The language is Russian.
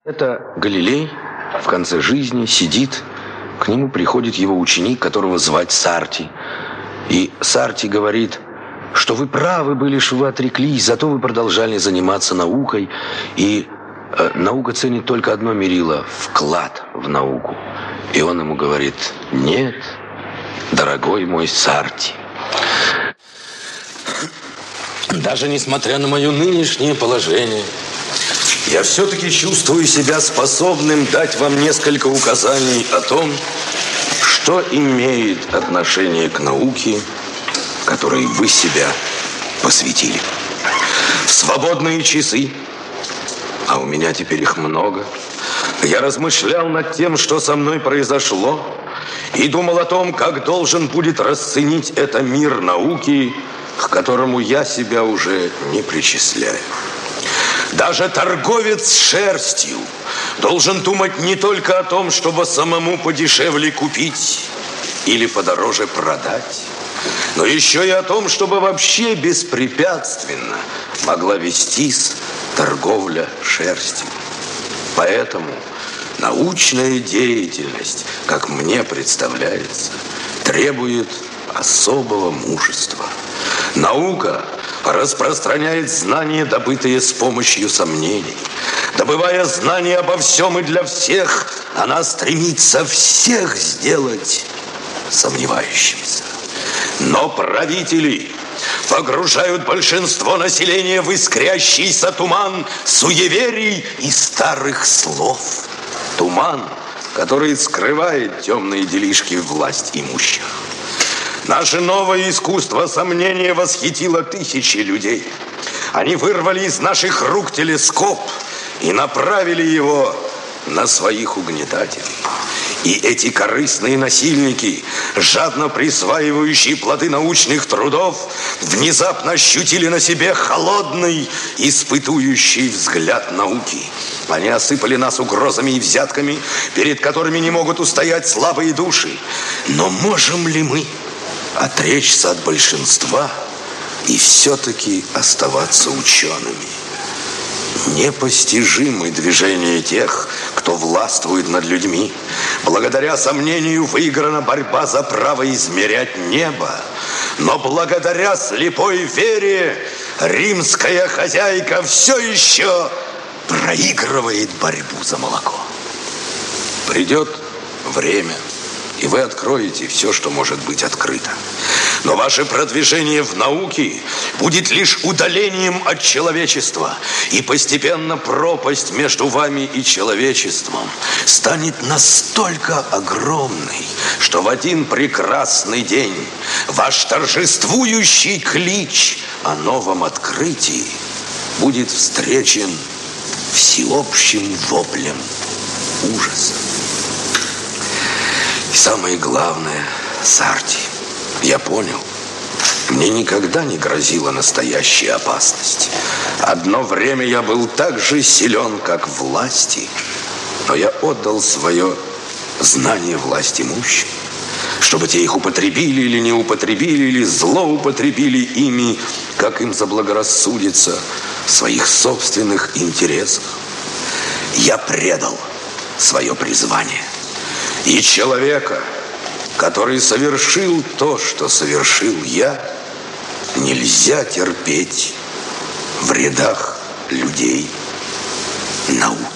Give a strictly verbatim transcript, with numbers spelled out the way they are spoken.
Это Галилей в конце жизни сидит, к нему приходит его ученик, которого звать Сарти. И Сарти говорит, что вы правы были, что вы отреклись, зато вы продолжали заниматься наукой. И э, наука ценит только одно мерило – вклад в науку. И он ему говорит, нет, дорогой мой Сарти, даже несмотря на мое нынешнее положение, я все-таки чувствую себя способным дать вам несколько указаний о том, что имеет отношение к науке, которой вы себя посвятили. В свободные часы, а у меня теперь их много, я размышлял над тем, что со мной произошло, и думал о том, как должен будет расценить это мир науки, к которому я себя уже не причисляю. Даже торговец шерстью должен думать не только о том, чтобы самому подешевле купить или подороже продать, но еще и о том, чтобы вообще беспрепятственно могла вестись торговля шерстью. Поэтому научная деятельность, как мне представляется, требует особого мужества. Наука распространяет знания, добытые с помощью сомнений. Добывая знания обо всем и для всех, она стремится всех сделать сомневающимися. Но правители погружают большинство населения в искрящийся туман суеверий и старых слов. Туман, который скрывает темные делишки власть имущих. Наше новое искусство сомнения восхитило тысячи людей. Они вырвали из наших рук телескоп и направили его на своих угнетателей. И эти корыстные насильники, жадно присваивающие плоды научных трудов, внезапно ощутили на себе холодный, испытующий взгляд науки. Они осыпали нас угрозами и взятками, перед которыми не могут устоять слабые души. Но можем ли мы отречься от большинства и все-таки оставаться учеными? Непостижимы движения тех, кто властвует над людьми. Благодаря сомнению выиграна борьба за право измерять небо. Но благодаря слепой вере римская хозяйка все еще проигрывает борьбу за молоко. Придет время, и вы откроете все, что может быть открыто. Но ваше продвижение в науке будет лишь удалением от человечества. И постепенно пропасть между вами и человечеством станет настолько огромной, что в один прекрасный день ваш торжествующий клич о новом открытии будет встречен всеобщим воплем ужаса. И самое главное, Сарти, я понял, мне никогда не грозила настоящая опасность. Одно время я был так же силен, как власти, но я отдал свое знание власть имущим, чтобы те их употребили или не употребили, или злоупотребили ими, как им заблагорассудится, в своих собственных интересах. Я предал свое призвание. И человека, который совершил то, что совершил я, нельзя терпеть в рядах людей науки.